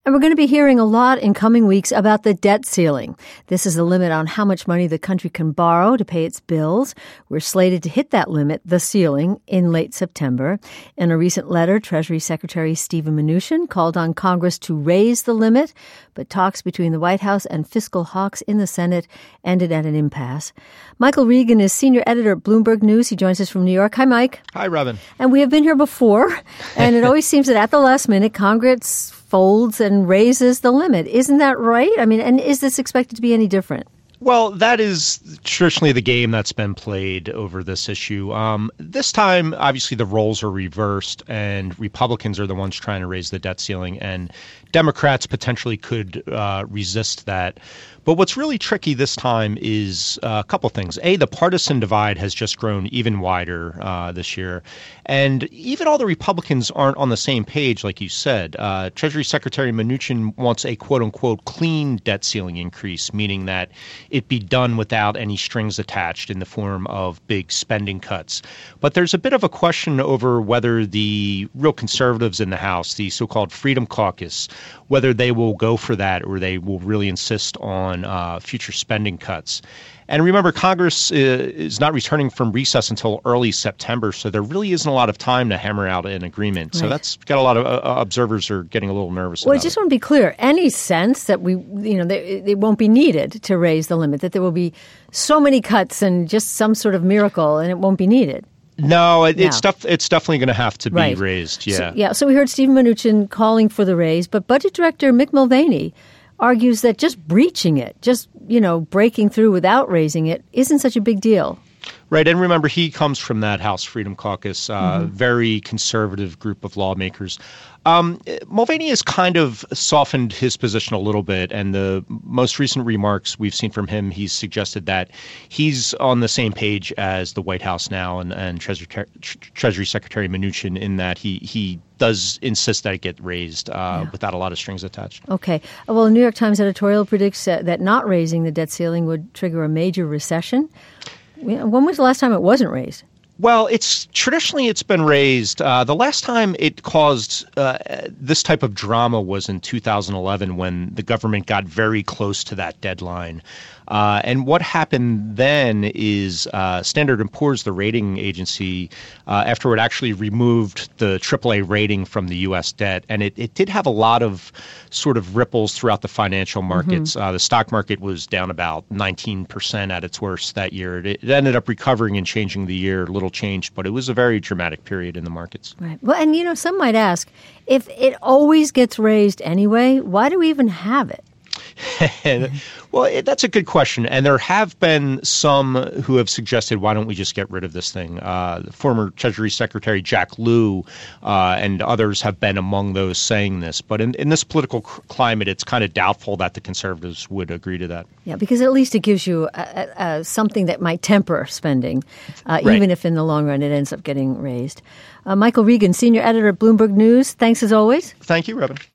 And we're going to be hearing a lot in coming weeks about the debt ceiling. This is the limit on how much money the country can borrow to pay its bills. We're slated to hit that limit, the ceiling, in late September. In a recent letter, Treasury Secretary Steven Mnuchin called on Congress to raise the limit, but talks between the White House and fiscal hawks in the Senate ended at an impasse. Michael Regan is senior editor at Bloomberg News. He joins us from New York. Hi, Mike. Hi, Robin. And we have been here before, and it always seems that at the last minute, Congress folds and raises the limit. Isn't that right? I mean, and is this expected to be any different? Well, that is traditionally the game that's been played over this issue. This time, obviously, the roles are reversed, and Republicans are the ones trying to raise the debt ceiling, and Democrats potentially could resist that. But what's really tricky this time is a couple things. A, the partisan divide has just grown even wider this year. And even all the Republicans aren't on the same page, like you said. Treasury Secretary Mnuchin wants a quote-unquote clean debt ceiling increase, meaning that it be done without any strings attached in the form of big spending cuts. But there's a bit of a question over whether the real conservatives in the House, the so-called Freedom Caucus, whether they will go for that or they will really insist on future spending cuts. And remember, Congress is not returning from recess until early September, so there really isn't a lot of time to hammer out an agreement. Right. So that's got a lot of observers are getting a little nervous about it. Well, I just want to be clear. Any sense that it won't be needed to raise the limit, that there will be so many cuts and just some sort of miracle and it won't be needed? No, it's definitely going to have to be raised, yeah. So we heard Steven Mnuchin calling for the raise, but Budget Director Mick Mulvaney argues that just breaching it, just, breaking through without raising it isn't such a big deal. Right. And remember, he comes from that House Freedom Caucus, very conservative group of lawmakers. Mulvaney has kind of softened his position a little bit. And the most recent remarks we've seen from him, he's suggested that he's on the same page as the White House now and Treasury Secretary Mnuchin in that he does insist that it get raised without a lot of strings attached. Okay. Well, the New York Times editorial predicts that not raising the debt ceiling would trigger a major recession. When was the last time it wasn't raised? Well, it's been raised. The last time it caused this type of drama was in 2011 when the government got very close to that deadline. And what happened then is Standard & Poor's, the rating agency, after it actually removed the AAA rating from the U.S. debt, and it did have a lot of sort of ripples throughout the financial markets. The stock market was down about 19% at its worst that year. It ended up recovering and changing the year, a little changed, but it was a very dramatic period in the markets. Right. Well, and some might ask, if it always gets raised anyway, why do we even have it? Well, that's a good question. And there have been some who have suggested, why don't we just get rid of this thing? The former Treasury Secretary Jack Lew and others have been among those saying this. But in this political climate, it's kind of doubtful that the conservatives would agree to that. Yeah, because at least it gives you something that might temper spending, even if in the long run it ends up getting raised. Michael Regan, senior editor at Bloomberg News. Thanks as always. Thank you, Robin.